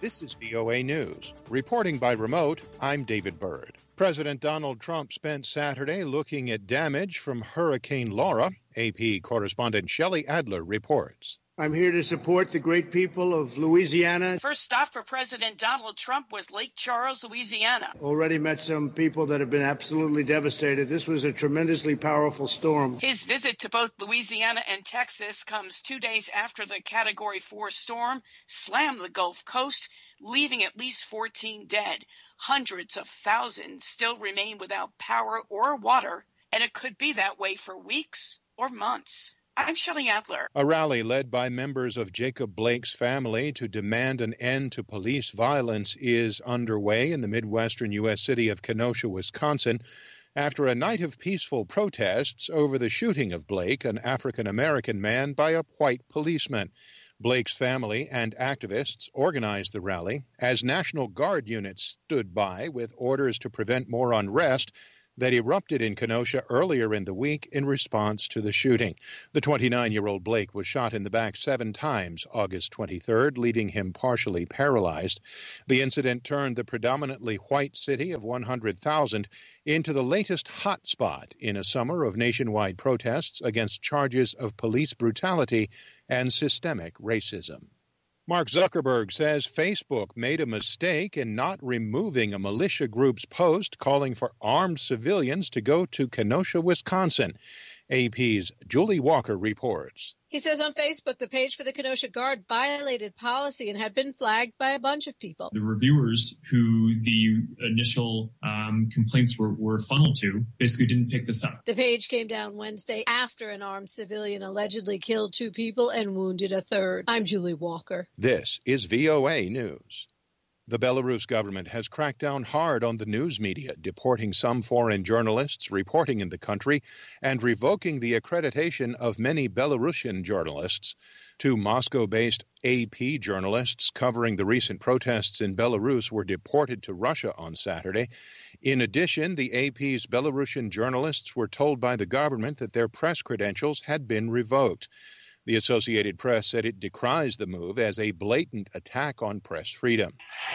This is VOA News. Reporting by remote, I'm David Byrd. President Donald Trump spent Saturday looking at damage from Hurricane Laura. AP correspondent Shelley Adler reports. I'm here to support the great people of Louisiana. First stop for President Donald Trump was Lake Charles, Louisiana. Already met some people that have been absolutely devastated. This was a tremendously powerful storm. His visit to both Louisiana and Texas comes 2 days after the Category 4 storm slammed the Gulf Coast, leaving at least 14 dead. Hundreds of thousands still remain without power or water, and it could be that way for weeks or months. I'm Shelley Adler. A rally led by members of Jacob Blake's family to demand an end to police violence is underway in the Midwestern U.S. city of Kenosha, Wisconsin, after a night of peaceful protests over the shooting of Blake, an African-American man, by a white policeman. Blake's family and activists organized the rally as National Guard units stood by with orders to prevent more unrest that erupted in Kenosha earlier in the week in response to the shooting. The 29-year-old Blake was shot in the back 7 times August 23rd, leaving him partially paralyzed. The incident turned the predominantly white city of 100,000 into the latest hotspot in a summer of nationwide protests against charges of police brutality and systemic racism. Mark Zuckerberg says Facebook made a mistake in not removing a militia group's post calling for armed civilians to go to Kenosha, Wisconsin. AP's Julie Walker reports. He says on Facebook the page for the Kenosha Guard violated policy and had been flagged by a bunch of people. The reviewers who the initial complaints were funneled to basically didn't pick this up. The page came down Wednesday after an armed civilian allegedly killed 2 people and wounded a 3rd. I'm Julie Walker. This is VOA News. The Belarus government has cracked down hard on the news media, deporting some foreign journalists reporting in the country and revoking the accreditation of many Belarusian journalists. 2 Moscow-based AP journalists covering the recent protests in Belarus were deported to Russia on Saturday. In addition, the AP's Belarusian journalists were told by the government that their press credentials had been revoked. The Associated Press said it decries the move as a blatant attack on press freedom.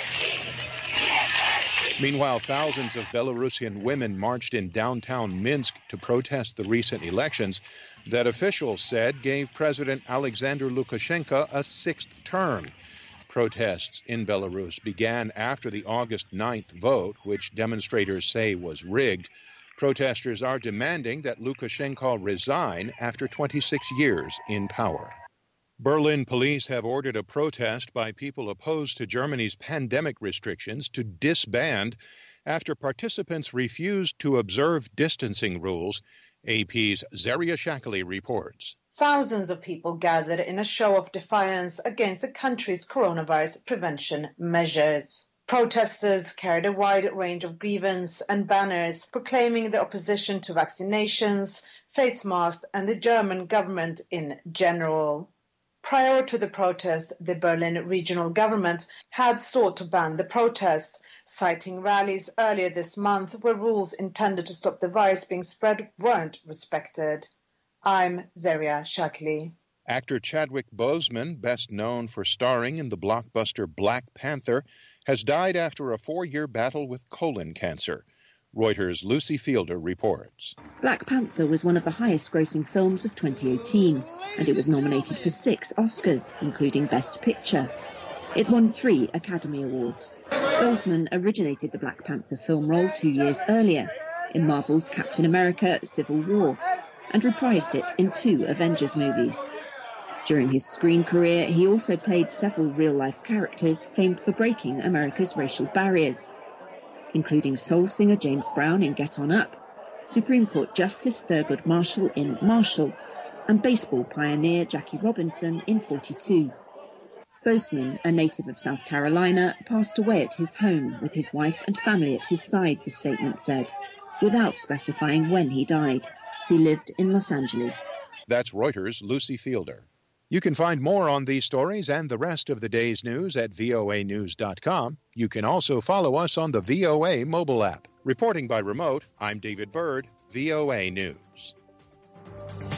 Meanwhile, thousands of Belarusian women marched in downtown Minsk to protest the recent elections that officials said gave President Alexander Lukashenko a 6th term. Protests in Belarus began after the August 9th vote, which demonstrators say was rigged. Protesters are demanding that Lukashenko resign after 26 years in power. Berlin police have ordered a protest by people opposed to Germany's pandemic restrictions to disband after participants refused to observe distancing rules. AP's Zaria Shakali reports. Thousands of people gathered in a show of defiance against the country's coronavirus prevention measures. Protesters carried a wide range of grievances and banners proclaiming their opposition to vaccinations, face masks, and the German government in general. Prior to the protest, the Berlin regional government had sought to ban the protests, citing rallies earlier this month where rules intended to stop the virus being spread weren't respected. I'm Zaria Shakli. Actor Chadwick Boseman, best known for starring in the blockbuster Black Panther, has died after a 4-year battle with colon cancer. Reuters' Lucy Fielder reports. Black Panther was one of the highest-grossing films of 2018, and it was nominated for 6 Oscars, including Best Picture. It won 3 Academy Awards. Boseman originated the Black Panther film role 2 years earlier, in Marvel's Captain America: Civil War, and reprised it in 2 Avengers movies. During his screen career, he also played several real-life characters famed for breaking America's racial barriers, including soul singer James Brown in Get On Up, Supreme Court Justice Thurgood Marshall in Marshall, and baseball pioneer Jackie Robinson in 42. Boseman, a native of South Carolina, passed away at his home with his wife and family at his side, the statement said, without specifying when he died. He lived in Los Angeles. That's Reuters' Lucy Fielder. You can find more on these stories and the rest of the day's news at voanews.com. You can also follow us on the VOA mobile app. Reporting by remote, I'm David Byrd, VOA News.